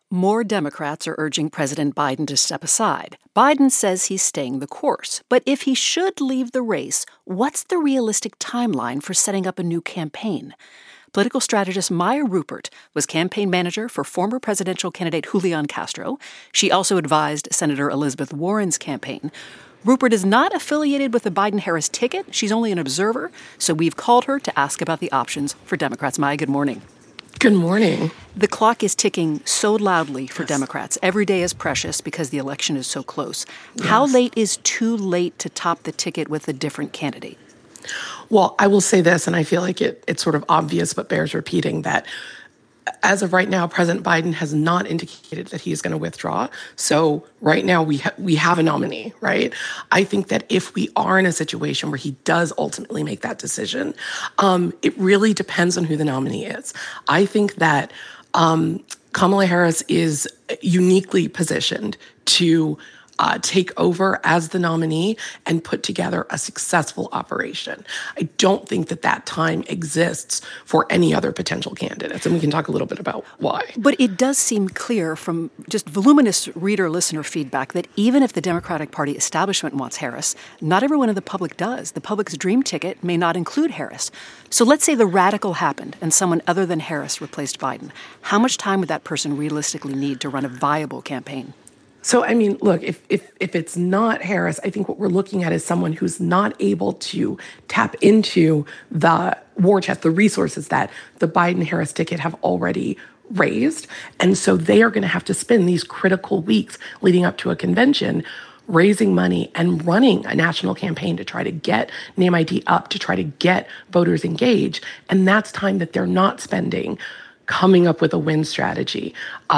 More Democrats are urging President Biden to step aside. Biden says he's staying the course. But if he should leave the race, what's the realistic timeline for setting up a new campaign? Political strategist Maya Rupert was campaign manager for former presidential candidate Julian Castro. She also advised Senator Elizabeth Warren's campaign. Rupert is not affiliated with the Biden-Harris ticket. She's only an observer. So we've called her to ask about the options for Democrats. Maya, good morning. Good morning. The clock is ticking so loudly for Democrats. Every day is precious because the election is so close. Yes. How late is too late to top the ticket with a different candidate? Well, I will say this, and I feel like it's sort of obvious but bears repeating, that as of right now, President Biden has not indicated that he is going to withdraw. So right now we have a nominee, right? I think that if we are in a situation where he does ultimately make that decision, it really depends on who the nominee is. I think that Kamala Harris is uniquely positioned to take over as the nominee and put together a successful operation. I don't think that time exists for any other potential candidates, and we can talk a little bit about why. But it does seem clear from just voluminous reader-listener feedback that even if the Democratic Party establishment wants Harris, not everyone in the public does. The public's dream ticket may not include Harris. So let's say the radical happened and someone other than Harris replaced Biden. How much time would that person realistically need to run a viable campaign? So, I mean, look, if it's not Harris, I think what we're looking at is someone who's not able to tap into the war chest, the resources that the Biden-Harris ticket have already raised. And so they are going to have to spend these critical weeks leading up to a convention raising money and running a national campaign to try to get name ID up, to try to get voters engaged. And that's time that they're not spending coming up with a win strategy,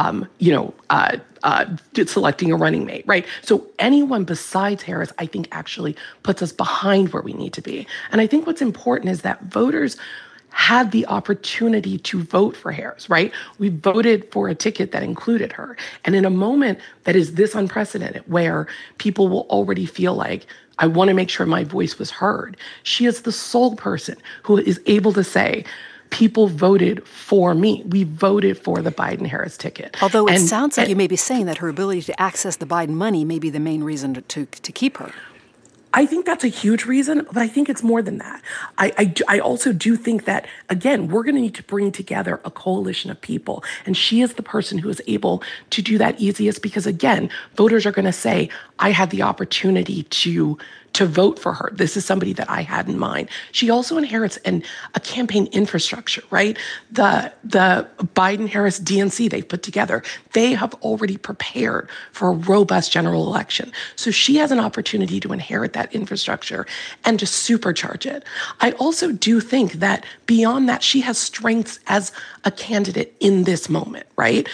selecting a running mate, right? So anyone besides Harris, I think, actually puts us behind where we need to be. And I think what's important is that voters had the opportunity to vote for Harris, right? We voted for a ticket that included her. And in a moment that is this unprecedented, where people will already feel like, I want to make sure my voice was heard, she is the sole person who is able to say, people voted for me. We voted for the Biden-Harris ticket. Although it sounds like you may be saying that her ability to access the Biden money may be the main reason to keep her. I think that's a huge reason, but I think it's more than that. I also do think that, again, we're going to need to bring together a coalition of people. And she is the person who is able to do that easiest because, again, voters are going to say, I had the opportunity to vote for her. This is somebody that I had in mind. She also inherits a campaign infrastructure, right? The Biden-Harris DNC they've put together, they have already prepared for a robust general election. So she has an opportunity to inherit that infrastructure and to supercharge it. I also do think that beyond that, she has strengths as a candidate in this moment, right?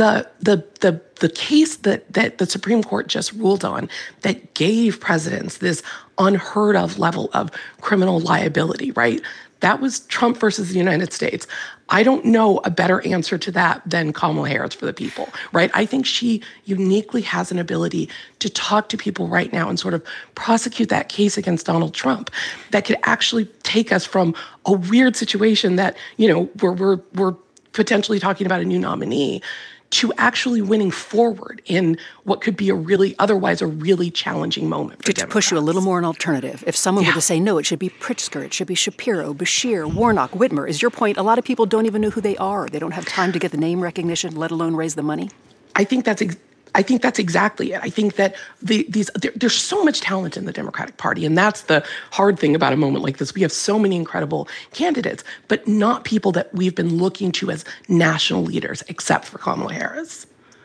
The case that the Supreme Court just ruled on that gave presidents this unheard of level of criminal liability, right? That was Trump versus the United States. I don't know a better answer to that than Kamala Harris for the people, right? I think she uniquely has an ability to talk to people right now and sort of prosecute that case against Donald Trump that could actually take us from a weird situation that, we're potentially talking about a new nominee to actually winning forward in what could be otherwise a really challenging moment for Democrats. To push you a little more an alternative, if someone were to say, no, it should be Pritzker, it should be Shapiro, Beshear, Warnock, Whitmer, is your point, a lot of people don't even know who they are. They don't have time to get the name recognition, let alone raise the money? I think that's exactly it. I think that there's so much talent in the Democratic Party, and that's the hard thing about a moment like this. We have so many incredible candidates, but not people that we've been looking to as national leaders, except for Kamala Harris.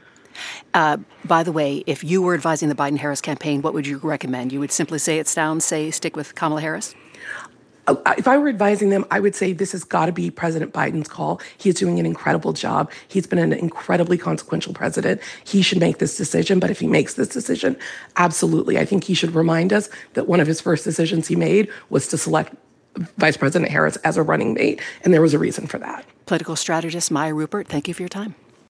By the way, if you were advising the Biden-Harris campaign, what would you recommend? You would simply say it's down, stick with Kamala Harris? If I were advising them, I would say this has got to be President Biden's call. He's doing an incredible job. He's been an incredibly consequential president. He should make this decision. But if he makes this decision, absolutely. I think he should remind us that one of his first decisions he made was to select Vice President Harris as a running mate. And there was a reason for that. Political strategist Maya Rupert, thank you for your time.